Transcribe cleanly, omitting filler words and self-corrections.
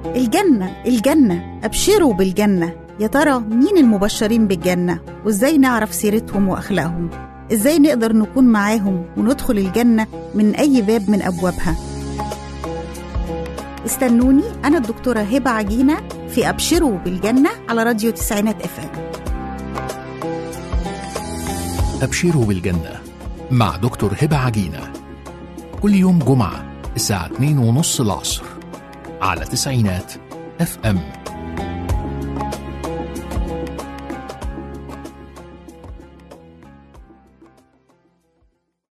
الجنة الجنة، أبشروا بالجنة. يا ترى مين المبشرين بالجنة؟ وإزاي نعرف سيرتهم وأخلاقهم؟ إزاي نقدر نكون معاهم وندخل الجنة من أي باب من أبوابها؟ استنوني أنا الدكتورة هبة عجينة في أبشروا بالجنة على راديو تسعينات FM. أبشروا بالجنة مع دكتور هبة عجينة، كل يوم جمعة الساعة 2:30 العصر على تسعينات FM.